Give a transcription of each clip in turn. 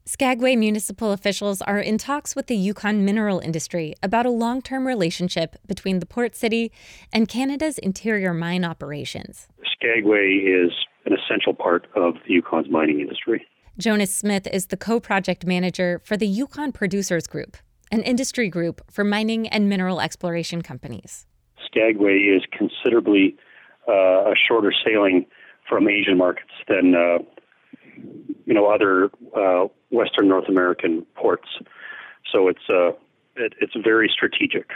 Skagway municipal officials are in talks with the Yukon mineral industry about a long-term relationship between the port city and Canada's interior mine operations. Skagway is an essential part of the Yukon's mining industry. Jonas Smith is the co-project manager for the Yukon Producers Group, an industry group for mining and mineral exploration companies. Skagway is considerably a shorter sailing from Asian markets than other Western North American ports. So it's very strategic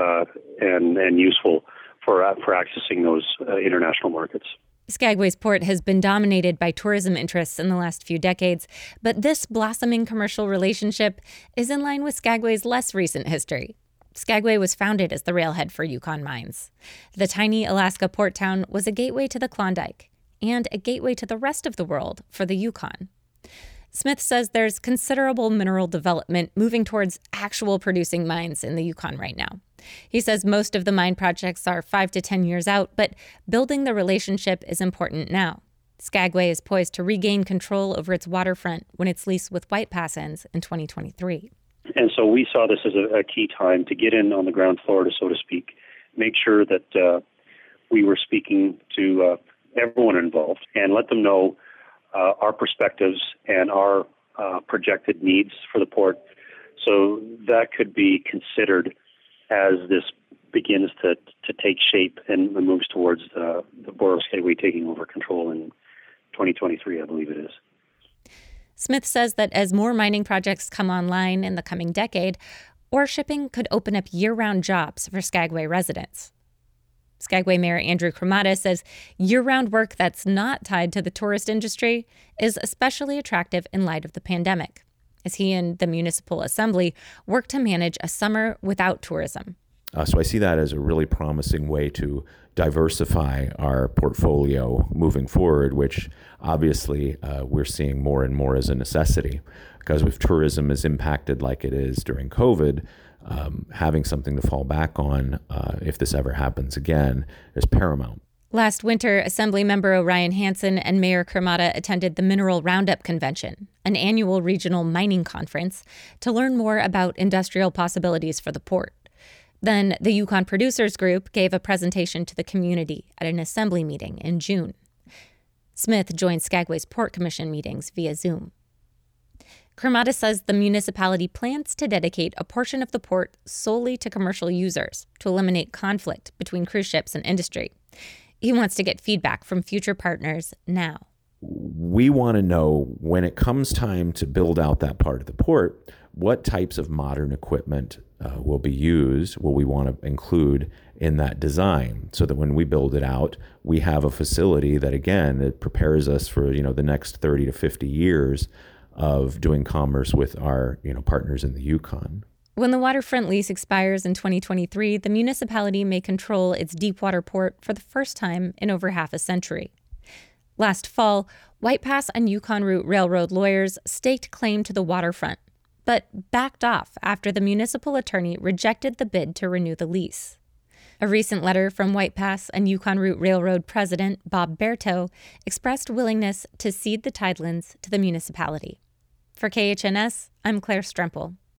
and useful for accessing those international markets. Skagway's port has been dominated by tourism interests in the last few decades, but this blossoming commercial relationship is in line with Skagway's less recent history. Skagway was founded as the railhead for Yukon mines. The tiny Alaska port town was a gateway to the Klondike and a gateway to the rest of the world for the Yukon. Smith says there's considerable mineral development moving towards actual producing mines in the Yukon right now. He says most of the mine projects are 5 to 10 years out, but building the relationship is important now. Skagway is poised to regain control over its waterfront when its lease with White Pass ends in 2023. And so we saw this as a key time to get in on the ground floor, so to speak, make sure that we were speaking to everyone involved and let them know our perspectives and our projected needs for the port. So that could be considered as this begins to take shape and moves towards the Borough of Skagway taking over control in 2023, I believe it is. Smith says that as more mining projects come online in the coming decade, ore shipping could open up year-round jobs for Skagway residents. Skagway Mayor Andrew Cremata says year-round work that's not tied to the tourist industry is especially attractive in light of the pandemic, as he and the Municipal Assembly work to manage a summer without tourism. So I see that as a really promising way to diversify our portfolio moving forward, which obviously we're seeing more and more as a necessity. Because if tourism is impacted like it is during COVID, having something to fall back on if this ever happens again is paramount. Last winter, Assemblymember Orion Hansen and Mayor Cremata attended the Mineral Roundup Convention, an annual regional mining conference, to learn more about industrial possibilities for the port. Then the Yukon Producers Group gave a presentation to the community at an assembly meeting in June. Smith joined Skagway's Port Commission meetings via Zoom. Cremata says the municipality plans to dedicate a portion of the port solely to commercial users to eliminate conflict between cruise ships and industry. He wants to get feedback from future partners now. We want to know when it comes time to build out that part of the port, what types of modern equipment will be used, will we want to include in that design, so that when we build it out, we have a facility that, again, it prepares us for the next 30 to 50 years of doing commerce with our partners in the Yukon. When the waterfront lease expires in 2023, the municipality may control its deepwater port for the first time in over half a century. Last fall, White Pass and Yukon Route Railroad lawyers staked claim to the waterfront, but backed off after the municipal attorney rejected the bid to renew the lease. A recent letter from White Pass and Yukon Route Railroad president Bob Berto expressed willingness to cede the tidelands to the municipality. For KHNS, I'm Claire Strempel.